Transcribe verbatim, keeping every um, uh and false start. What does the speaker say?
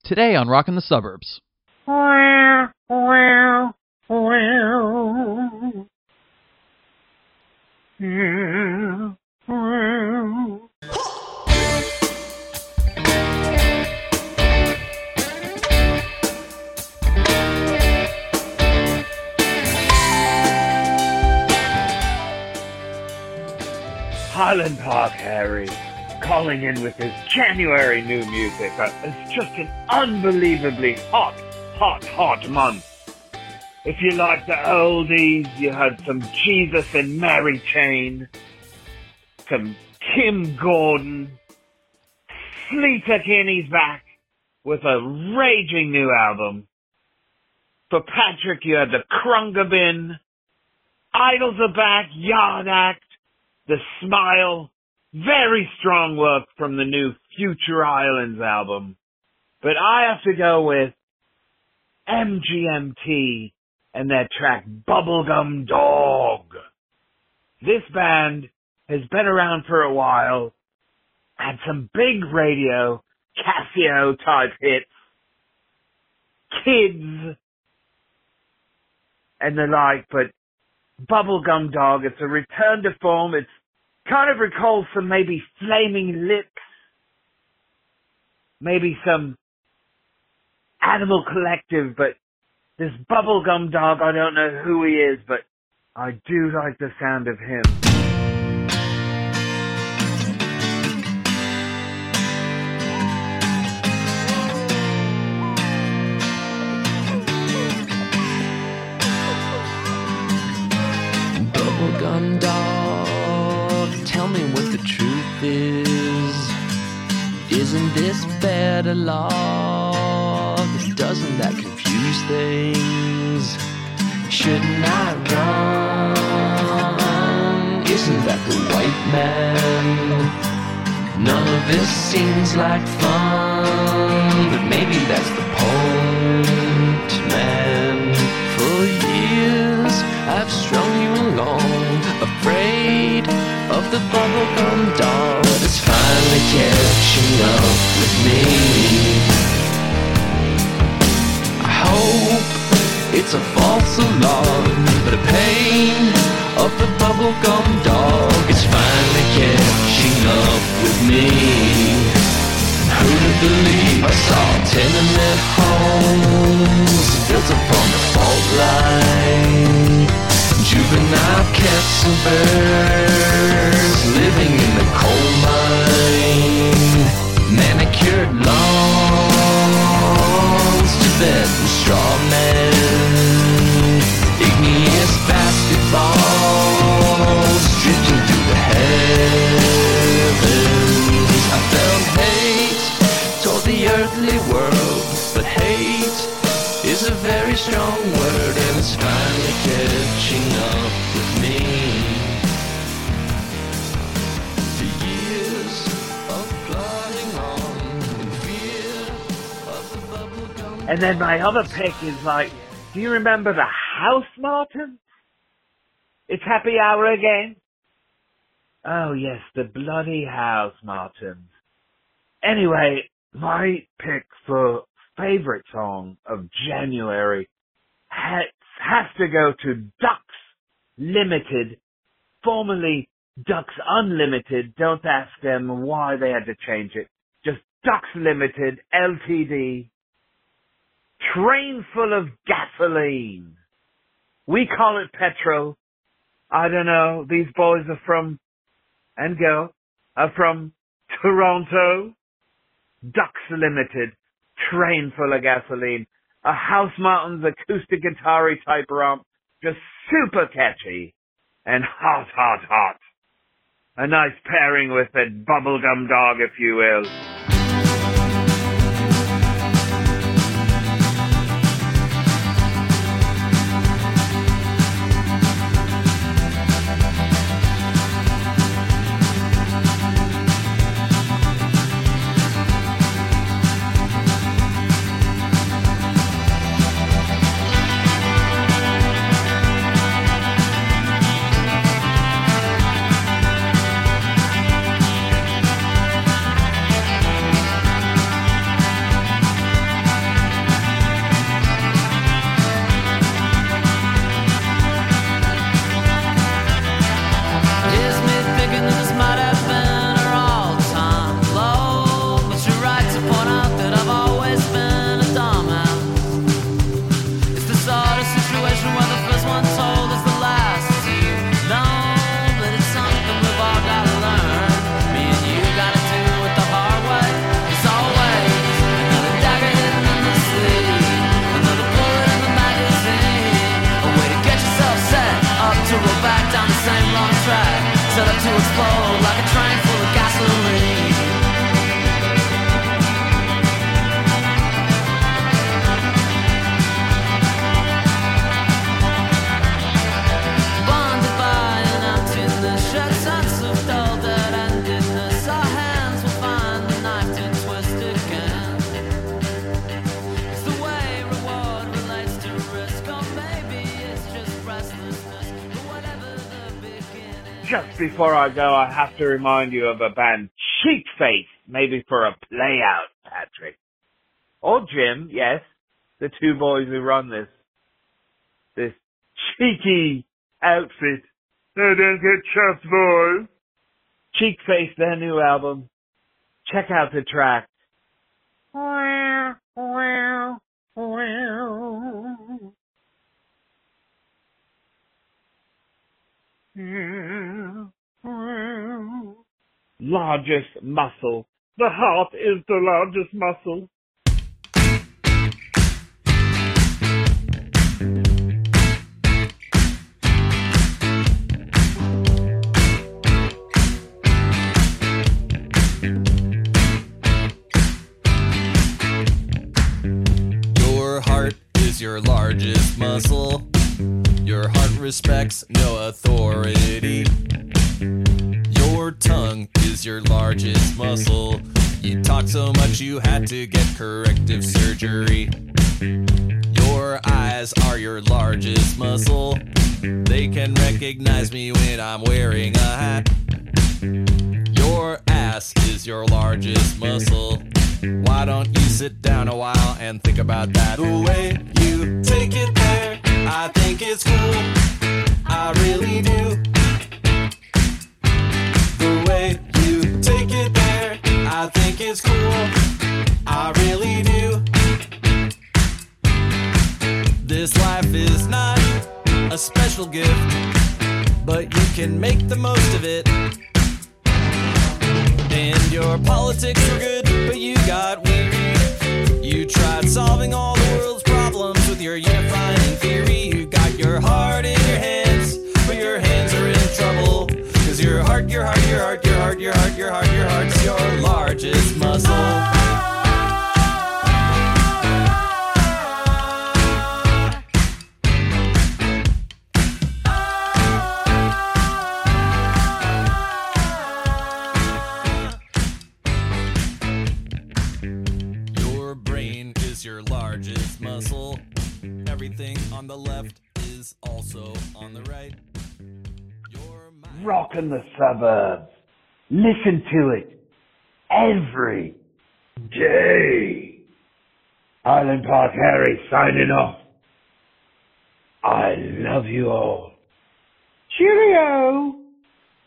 Today on Rockin' the Suburbs. Wow, wow, wow. Yeah, wow. Highland Park Harry, calling in with his January new music. Uh, It's just an unbelievably hot, hot, hot month. If you like the oldies, you had some Jesus and Mary Chain, some Kim Gordon, Sleater Kinney's back with a raging new album. For Patrick, you had the Krunga Bin, Idols are back, Yard Act, The Smile, very strong work from the new Future Islands album. But I have to go with M G M T and their track Bubblegum Dog. This band has been around for a while, had some big radio, Casio type hits, Kids, and the like, but Bubblegum Dog, it's a return to form. It's kind of recalls some maybe Flaming Lips, maybe some Animal Collective, but this Bubblegum Dog, I don't know who he is, but I do like the sound of him. Bubblegum Dog, tell me what the truth is. Isn't this better love? Doesn't that confuse things? Shouldn't I run? Isn't that the white man? None of this seems like fun, but maybe that's the point, man. For years I've strung you along, afraid of the bubblegum dog. It's finally catching up with me. I hope it's a false alarm, but the pain of the bubblegum dog is finally catching up with me. Who'd believe I saw tenement homes built upon the fault line? Juvenile cats and birds living in the coal mine. Manicured lawns, Tibetan straw men. Igneous basketballs drifting through the heavens. I felt hate toward the earthly world, but hate is a very strong word, and it's finally catching up with me. The years of plodding on in fear of the bubblegum. And then my other pick is like, do you remember the House Martins? It's happy hour again. Oh yes, the bloody House Martins. Anyway, my pick for favorite song of January has, has to go to Ducks Limited, formerly Ducks Unlimited. Don't ask them why they had to change it. Just Ducks Limited, L T D. Train full of gasoline. We call it petrol. I don't know. These boys are from, and girl, are from Toronto. Ducks Limited. Train full of gasoline. A House Martins acoustic guitar type romp. Just super catchy. And hot, hot, hot. A nice pairing with that bubblegum dog, if you will. Just before I go, I have to remind you of a band, Cheek Face, maybe for a play out, Patrick. Or Jim, yes, the two boys who run this, this cheeky outfit. They don't get chuffed, boys. Cheek Face, their new album. Check out the track. Wow, wow, wow. Largest muscle. The heart is the largest muscle. Your heart is your largest muscle. Your heart respects no authority. Your tongue is your largest muscle. You talk so much you had to get corrective surgery. Your eyes are your largest muscle. They can recognize me when I'm wearing a hat. Your ass is your largest muscle. Why don't you sit down a while and think about that? The way you take it there, I think it's cool. I really do. The way you take it there, I think it's cool. I really do. This life is not a special gift, but you can make the most of it. And your politics were good, but you got weary. You tried solving all the world's problems with your unifying theory. You got your heart in your hands, but your hands are in trouble. Cause your heart, your heart, your heart, your heart, your heart, your heart, your heart's your largest muscle. Your largest muscle. Everything on the left is also on the right. Your mind. Rockin' the suburbs. Listen to it every day. Highland Park Harry signing off. I love you all. Cheerio!